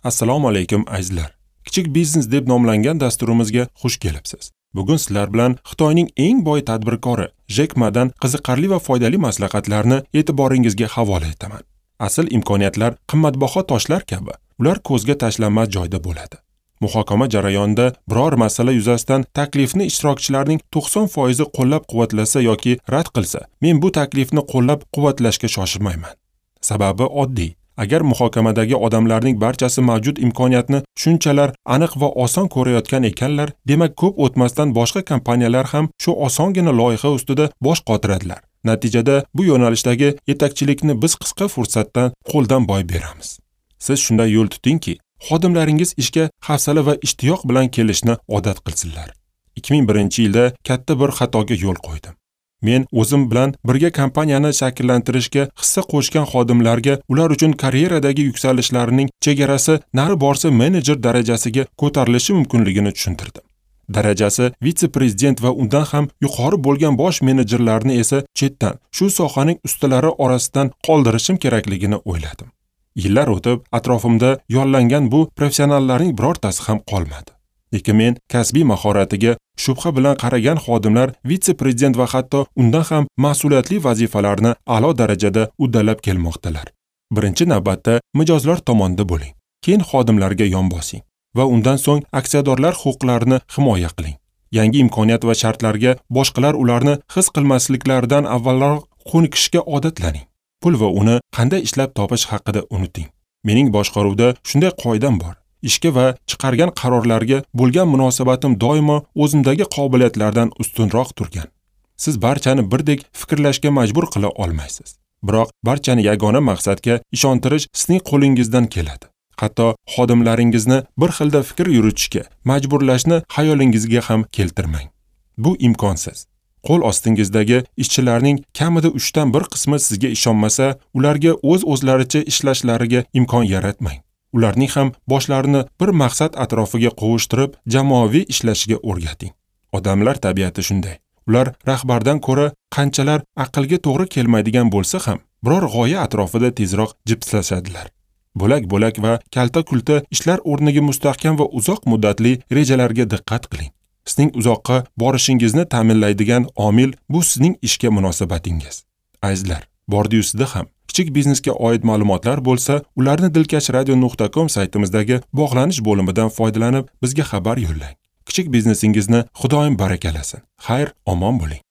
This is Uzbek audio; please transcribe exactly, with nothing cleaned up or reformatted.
Assalomu alaykum azizlar. Kichik biznes deb nomlangan dasturimizga xush kelibsiz. Bugun sizlar bilan Xitoyning eng boy tadbirkori Jek Madan qiziqarli va foydali maslahatlarni e'tiboringizga havola etaman. Asl imkoniyatlar qimmatbaho toshlar kabi, ular ko'zga tashlanmas joyda bo'ladi. Muhokama jarayonida biror masala yuzasidan taklifni ishtirokchilarning to'qson foizi qo'llab-quvvatlasa yoki rad qilsa, men bu taklifni qo'llab-quvvatlashga shoshilmayman. Sababi oddiy. Agar muhokamadagi odamlarning barchasi mavjud imkoniyatni shunchalar aniq va oson ko'rayotgan ekanlar, demak ko'p o'tmasdan boshqa kompaniyalar ham shu osongina loyiha ustida bosh qotiradilar. Natijada bu yo'nalishdagi yetakchilikni biz qisqa fursatdan qo'ldan boy beramiz. Siz shunday yo'l tutingki, xodimlaringiz ishga hafsala va ishtiyoq bilan kelishni odat qilsinlar. ikki ming birinchi yilda katta bir xatoga yo'l qo'ydim. Men o'zim bilan birga kompaniyani shakllantirishga hissa qo'shgan xodimlarga ular uchun karyeradagi yuksalishlarning chegarasi nari borsa menejer darajasiga ko'tarilishi mumkinligini tushuntirdim. Darajasi vitse-prezident va undan ham yuqori bo'lgan bosh menejerlarni esa chetdan, shu sohaning ustalari orasidan qoldirishim kerakligini o'yladim. Yillar o'tib, atrofimda yollangan bu professionallarning birortasi ham qolmadi. Lekin men kasbiy mahoratiga shubha bilan qaragan xodimlar vitse-prezident va hatto undan ham mas'uliyatli vazifalarni a'lo darajada uddalab kelmoqdalar. Birinchi navbatda mijozlar tomonida bo'ling. Keyin xodimlarga yon bosing va undan so'ng aksiyadorlar huquqlarini himoya qiling. Yangi imkoniyat va shartlarga boshqalar ularni his qilmasliklaridan avvalroq ko'nikishga odatlaning. Pul va uni qanday ishlab topish haqida unuting. Mening boshqaruvda shunday qoidam bor. Ishga va chiqargan qarorlarga bo'lgan munosabatim doimo o'zimdagi qobiliyatlardan ustunroq turgan. Siz barchani birdek fikrlashga majbur qila olmaysiz. Biroq barchani yagona maqsadga ishontirish sizning qo'lingizdan keladi. Hatto xodimlaringizni bir xilda fikr yuritishga majburlashni xayolingizga ham keltirmang. Bu imkonsiz. Qo'l ostingizdagi ishchilarning kamida uchdan bir qismi sizga ishonmasa, ularga o'z-o'zlaricha ishlashlariga imkon yaratmang. Ularning ham boshlarini bir maqsad atrofiga qovushtirib, jamoaviy ishlashiga o'rgating. Odamlar tabiati shunday. Ular rahbardan ko'ra qanchalar aqlga to'g'ri kelmaydigan bo'lsa ham, biror g'oya atrofida tezroq jipslashadilar. Bo'lak-bo'lak va kalta-kulta ishlar o'rniga mustahkam va uzoq muddatli rejalarga diqqat qiling. Sizning uzoqqa borishingizni ta'minlaydigan omil bu sizning ishga munosabatingiz. Azizlar, Bordiusida ham kichik biznesga oid ma'lumotlar bo'lsa, ularni dilkashradio nuqta com saytimizdagi bog'lanish bo'limidan foydalanib bizga xabar yo'llang. Kichik biznesingizni Xudoyim barakalasin. Xayr, omon bo'ling.